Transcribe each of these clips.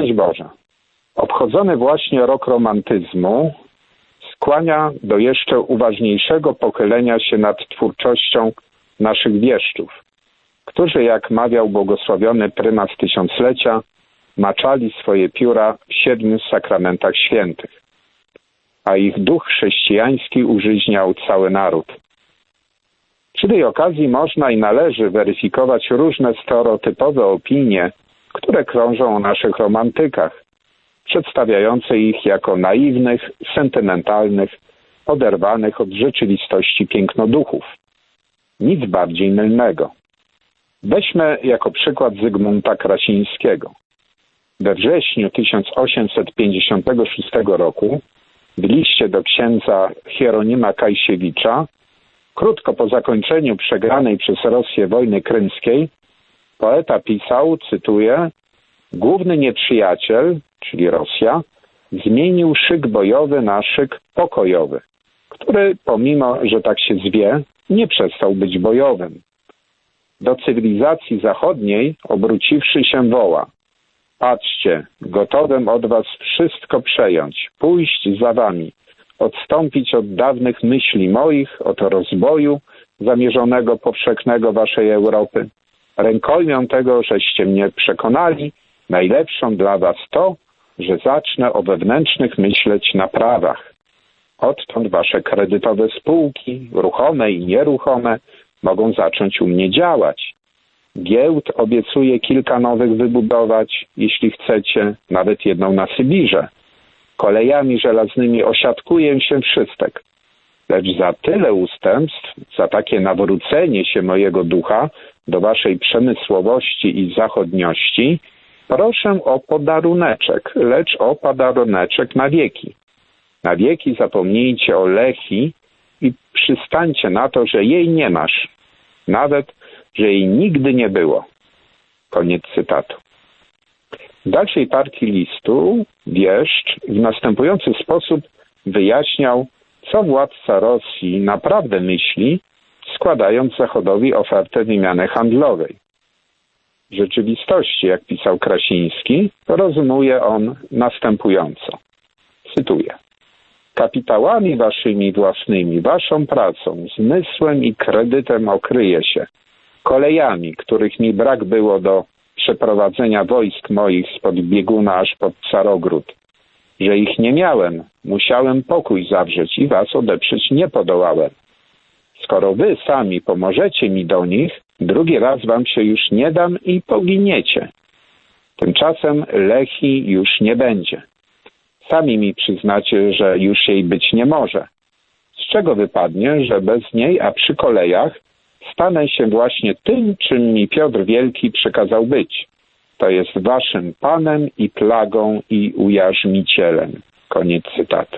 Szczęść Boże. Obchodzony właśnie rok romantyzmu skłania do jeszcze uważniejszego pochylenia się nad twórczością naszych wieszczów, którzy, jak mawiał błogosławiony prymas tysiąclecia, maczali swoje pióra w 7 sakramentach świętych, a ich duch chrześcijański użyźniał cały naród. Przy tej okazji można i należy weryfikować różne stereotypowe opinie, które krążą o naszych romantykach, przedstawiające ich jako naiwnych, sentymentalnych, oderwanych od rzeczywistości pięknoduchów. Nic bardziej mylnego. Weźmy jako przykład Zygmunta Krasińskiego. We wrześniu 1856 roku w liście do księdza Hieronima Kajsiewicza, krótko po zakończeniu przegranej przez Rosję wojny krymskiej, poeta pisał, cytuję: główny nieprzyjaciel, czyli Rosja, zmienił szyk bojowy na szyk pokojowy, który, pomimo że tak się zwie, nie przestał być bojowym. Do cywilizacji zachodniej, obróciwszy się, woła: patrzcie, gotowym od was wszystko przejąć, pójść za wami, odstąpić od dawnych myśli moich, od rozboju zamierzonego powszechnego waszej Europy. Rękojmią tego, żeście mnie przekonali, najlepszą dla was to, że zacznę o wewnętrznych myśleć na prawach. Odtąd wasze kredytowe spółki, ruchome i nieruchome, mogą zacząć u mnie działać. Giełd obiecuję kilka nowych wybudować, jeśli chcecie, nawet jedną na Sybirze. Kolejami żelaznymi osiadkuję się wszystek. Lecz za tyle ustępstw, za takie nawrócenie się mojego ducha do waszej przemysłowości i zachodniości, proszę o podaruneczek, lecz o podaruneczek na wieki. Na wieki zapomnijcie o Lechii i przystańcie na to, że jej nie masz. Nawet, że jej nigdy nie było. Koniec cytatu. W dalszej partii listu wieszcz w następujący sposób wyjaśniał, co władca Rosji naprawdę myśli, składając Zachodowi ofertę wymiany handlowej. W rzeczywistości, jak pisał Krasiński, rozumuje on następująco. Cytuję: kapitałami waszymi własnymi, waszą pracą, zmysłem i kredytem okryje się, kolejami, których mi brak było do przeprowadzenia wojsk moich spod bieguna aż pod Carogród. Że ich nie miałem, musiałem pokój zawrzeć i was odeprzeć nie podołałem. Skoro wy sami pomożecie mi do nich, drugi raz wam się już nie dam i poginiecie. Tymczasem Lechii już nie będzie. Sami mi przyznacie, że już jej być nie może. Z czego wypadnie, że bez niej, a przy kolejach, stanę się właśnie tym, czym mi Piotr Wielki przykazał być. To jest waszym panem i plagą i ujarzmicielem. Koniec cytatu.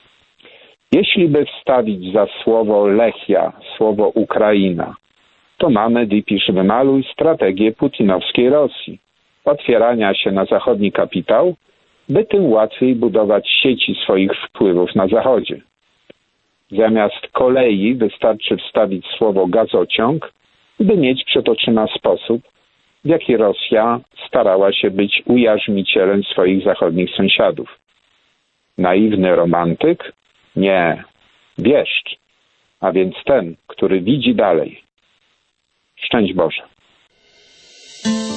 Jeśli by wstawić za słowo Lechia słowo Ukraina, to mamy, wypisz, wymaluj strategię putinowskiej Rosji, otwierania się na zachodni kapitał, by tym łatwiej budować sieci swoich wpływów na zachodzie. Zamiast kolei wystarczy wstawić słowo gazociąg, by mieć przed oczyma sposób, w jaki Rosja starała się być ujarzmicielem swoich zachodnich sąsiadów. Naiwny romantyk? Nie. Wieszcz, a więc ten, który widzi dalej. Szczęść Boże.